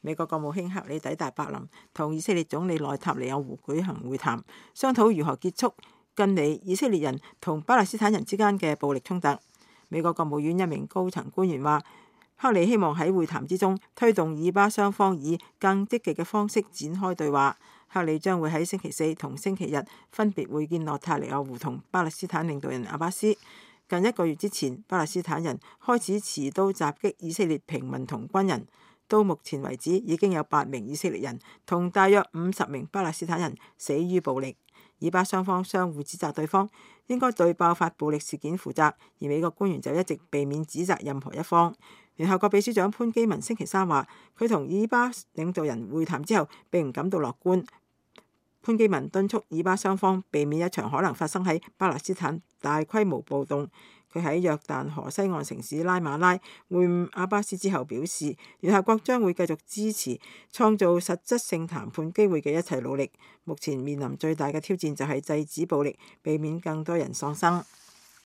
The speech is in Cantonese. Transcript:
美國國務卿克里抵達柏林，同以色列總理內塔尼亞胡舉行會談，商討如何結束近嚟以色列人同巴勒斯坦人之間嘅暴力衝突。美國國務院一名高層官員話，克里希望喺會談之中推動以巴雙方以更積極嘅方式展開對話。克里將會喺星期四同星期日分別會見內塔尼亞胡同巴勒斯坦領導人阿巴斯。近1個月之前，巴勒斯坦人開始持刀襲擊以色列平民同軍人。到目前為止，已經有8名以色列人同大約50名巴勒斯坦人死於暴力。以巴雙方相互指責對方應該對爆發暴力事件負責，而美國官員就一直避免指責任何一方。聯合國秘書長潘基文星期三話，佢同以巴領導人會談之後並唔感到樂觀。潘基文敦促以巴雙方避免一場可能發生喺巴勒斯坦大規模暴動。佢喺約旦河西岸城市拉馬拉會晤阿巴斯之後表示，聯合國將會繼續支持創造實質性談判機會嘅一切努力。目前面臨最大嘅挑戰就係制止暴力，避免更多人喪生。